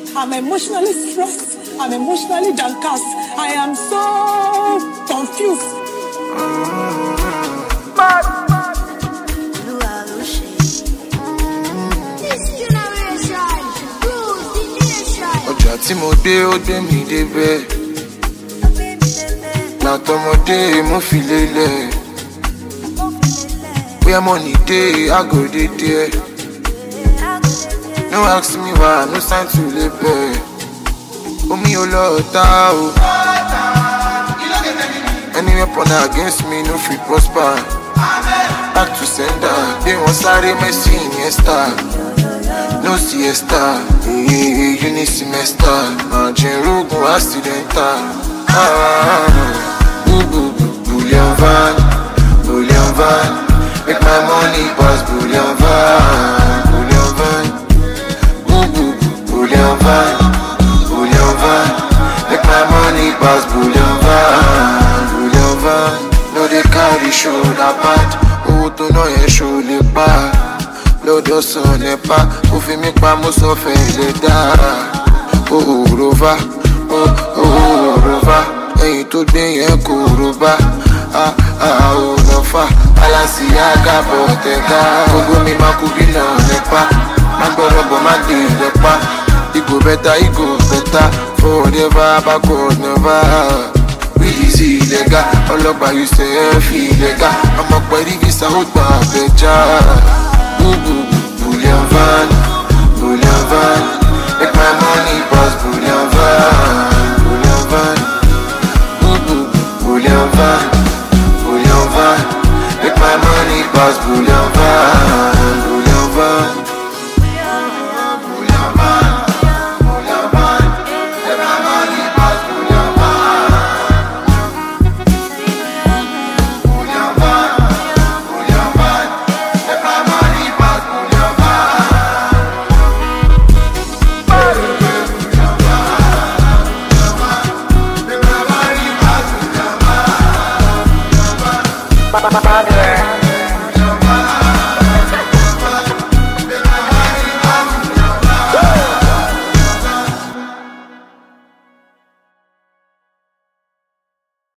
I'm emotionally stressed. I'm emotionally downcast. I am so confused. Ọjà tí mo dé ó gbé mi débẹ̀. Látọmọdé mo fi lélẹ̀. Where money dey, I go dey there. No ask me why, no sign to labor. Omi ò lọ ta o. Any weapon against me no fit prosper. Back to sender, they want sáré Messi Iniesta. No siesta, uni semester. Margin rogun accidental. Bullion van, bullion van. Make my money pass bullion van, bullion van. Bullion van, bullion van. Make my money pass bullion van, bullion van. No dey carry shoulder pad. Owó tó ná yẹn ṣó lè pa. Lọ́dọ̀ sàn nípa, ó fi mí pa mo sọ fẹ́ lè dá. Òròva, òròva. Ẹyin tó gbé yẹn kò ròbá. Òròfà, Balenciaga Bottega. Gbogbo mi máa kú bí náà nípa. Má gbọ́dọ̀ bọ̀ má dé ìlẹ́pà. It go better. Forever, backward, never. Really illegal. Ọlọ́pàá you say illegal. Ọmọ pẹ̀lú visa ó gbà bẹ̀jà. Bullion van, bullion van. Make my money pass bullion van, bullion van. Bullion van, bullion van. Make my money pass bullion van, bullion van. Bullion van, bullion van. Make my money pass bullion van. Bullion van, bullion van. Make my money pass bullion van. Bullion van, make my money pass bullion van.